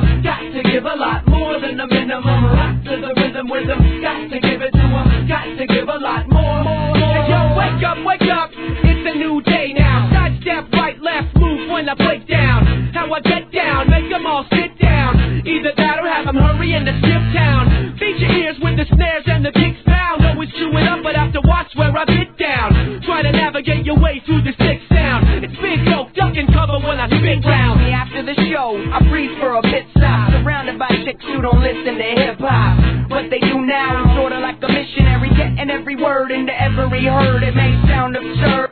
got to give a lot more than the minimum. Rock to the rhythm with them, got to give it to them, got to give a lot more. Hey yo, wake up, it's a new day now. Side step, right, left, move when I break down. How I get down, make them all sit down. Either that or have them hurry and skip town. Feed your ears with the snares and the kicks pound. Always chew it up, but have to watch where I get down. Try to navigate your way through the sick sound. It's big dope, duck and cover when I spin round. After the show, I breathe for a bit stop. Surrounded by chicks who don't listen to hip-hop. What they do now is sorta like a missionary, getting every word into every herd. It may sound absurd.